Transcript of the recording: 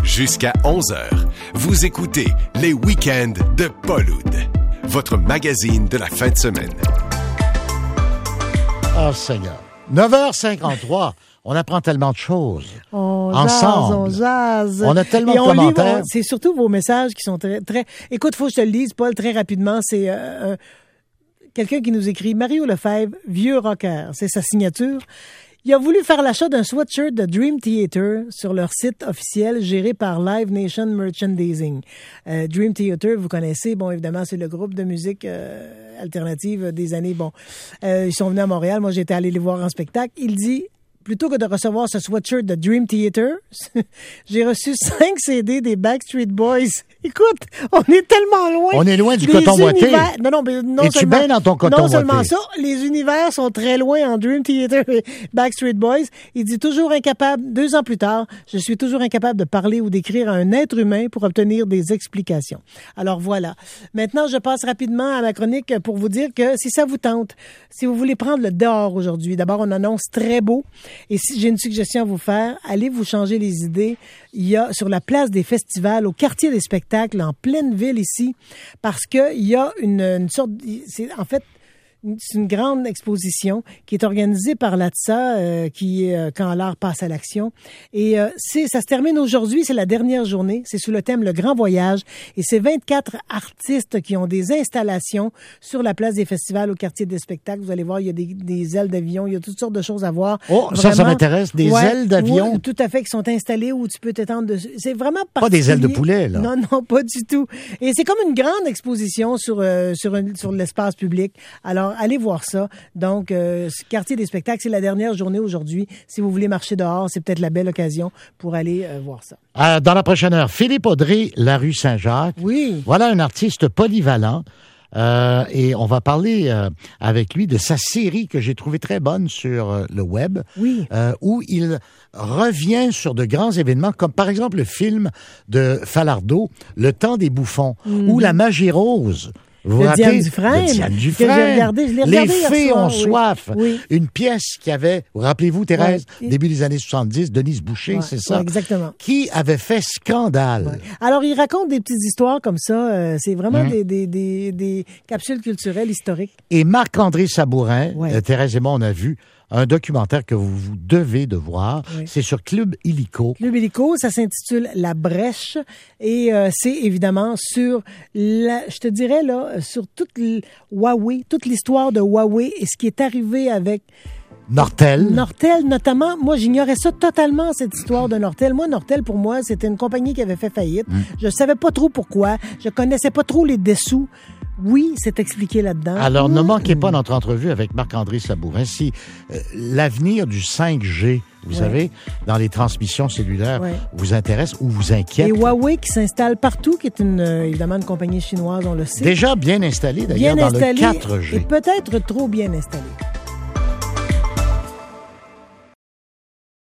Jusqu'à 11h, vous écoutez Les Week-ends de Paul Oud, votre magazine de la fin de semaine. Oh Seigneur. 9h53. On apprend tellement de choses. On jase. On a tellement de commentaires. C'est surtout vos messages qui sont très, très... Écoute, faut que je te le dise, Paul, très rapidement. C'est quelqu'un qui nous écrit, Mario Lefebvre, vieux rocker. C'est sa signature. Il a voulu faire l'achat d'un sweatshirt de Dream Theater sur leur site officiel géré par Live Nation Merchandising. Dream Theater, vous connaissez, bon, évidemment, c'est le groupe de musique alternative des années, bon. Ils sont venus à Montréal, moi j'étais allé les voir en spectacle. Il dit, plutôt que de recevoir ce sweatshirt de Dream Theater, j'ai reçu 5 CD des Backstreet Boys. Écoute, on est tellement loin. On est loin du coton boité. Non, es-tu bien dans ton coton boité? Non seulement ça, les univers sont très loin en Dream Theater et Backstreet Boys. Il dit toujours incapable, 2 ans plus tard, je suis toujours incapable de parler ou d'écrire à un être humain pour obtenir des explications. Alors voilà. Maintenant, je passe rapidement à ma chronique pour vous dire que si ça vous tente, si vous voulez prendre le dehors aujourd'hui, d'abord on annonce très beau. Et si j'ai une suggestion à vous faire, allez vous changer les idées. Il y a sur la place des festivals, au quartier des spectacles, en pleine ville ici, parce que il y a une sorte, c'est en fait c'est une grande exposition qui est organisée par l'ATSA, qui est Quand l'art passe à l'action. Et ça se termine aujourd'hui, c'est la dernière journée. C'est sous le thème Le Grand Voyage. Et c'est 24 artistes qui ont des installations sur la place des festivals au quartier des spectacles. Vous allez voir, il y a des ailes d'avion, il y a toutes sortes de choses à voir. Oh, vraiment, ça m'intéresse. Des ailes d'avion? Oui, tout à fait, qui sont installées où tu peux t'étendre dessus. C'est vraiment particulier. Pas des ailes de poulet, là. Non, pas du tout. Et c'est comme une grande exposition sur l'espace public. Alors, allez voir ça. Donc, quartier des spectacles, c'est la dernière journée aujourd'hui. Si vous voulez marcher dehors, c'est peut-être la belle occasion pour aller voir ça. Dans la prochaine heure, Philippe Audry, La Rue Saint-Jacques. Oui. Voilà un artiste polyvalent. Et on va parler avec lui de sa série que j'ai trouvée très bonne sur le web. Oui. Où il revient sur de grands événements, comme par exemple le film de Falardeau, Le Temps des Bouffons, ou La Magie Rose. Vous vous rappelez? Diane Dufresne. Que j'ai regardé, je l'ai regardé. Les fées ont soif. Oui. Une pièce qui avait, vous rappelez-vous, Thérèse, début des années 70, Denise Boucher, c'est ça? Exactement. Qui avait fait scandale. Ouais. Alors, il raconte des petites histoires comme ça. C'est vraiment des capsules culturelles historiques. Et Marc-André Sabourin, Thérèse et moi, on a vu un documentaire que vous devez de voir. Oui. C'est sur Club Illico. Club Illico, ça s'intitule La Brèche. Et c'est évidemment sur, je te dirais, là, sur toute Huawei, toute l'histoire de Huawei et ce qui est arrivé avec Nortel, notamment. Moi, j'ignorais ça totalement, cette histoire de Nortel. Moi, Nortel, pour moi, c'était une compagnie qui avait fait faillite. Je savais pas trop pourquoi. Je connaissais pas trop les dessous. Oui, c'est expliqué là-dedans. Alors, ne manquez pas notre entrevue avec Marc-André Sabourin. Si l'avenir du 5G, vous savez, dans les transmissions cellulaires, vous intéresse ou vous inquiète. Et Huawei qui s'installe partout, qui est évidemment une compagnie chinoise, on le sait. Déjà bien installée, d'ailleurs, dans le 4G. Et peut-être trop bien installée.